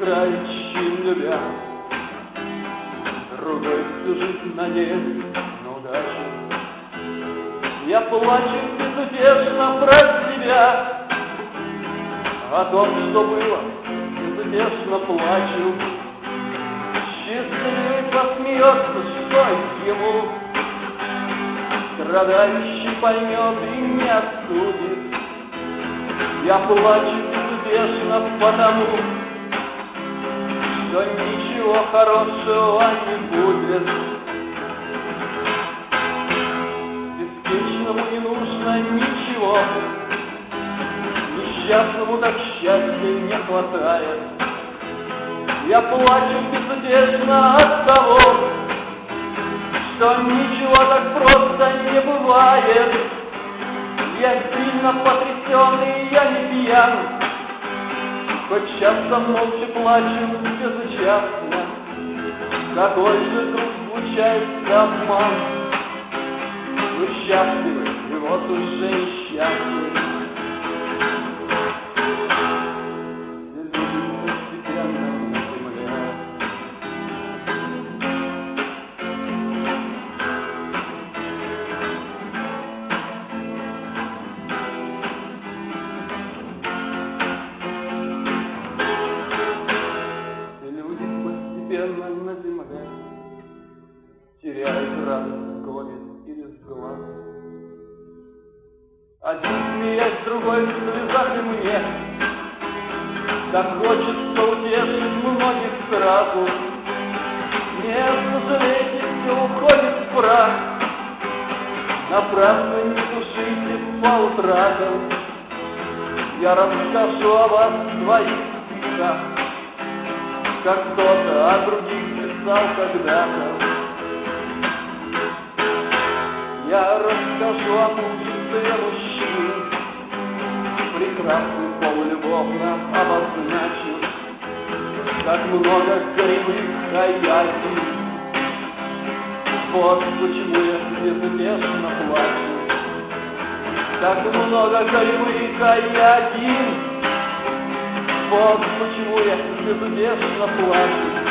играющим любя, другой всю жизнь надеясь на удачу. Я плачу безутешно про себя, о том, что было, безутешно плачу. Счастливый посмеется, что ему, страдающий поймет и не осудит. Я плачу безутешно потому, что ничего хорошего не будет. Беспечному не нужно ничего, несчастному так счастья не хватает. Я плачу безутешно от того, что ничего так просто не бывает. Я сильно потрясенный, я не пьян, хоть часто молча плачу безучастно. Какой же тут случается обман? Мы счастливы, и вот уже несчастны. На земле теряет радость, горит из глаз. Один смеясь, другой в слезах, и мне так хочется утешить многих сразу. Не сожалейте, все уходит в прах, напрасно не тушите по утратам. Я расскажу о вас в своих стихах, как кто-то о других писал когда-то. Я расскажу о мужестве мужчин, прекрасный пол любовно обозначу, как много кривых хаятий. Вот почему я безутешно плачу, как много кривых хаятий. Вот почему я безутешно плачу.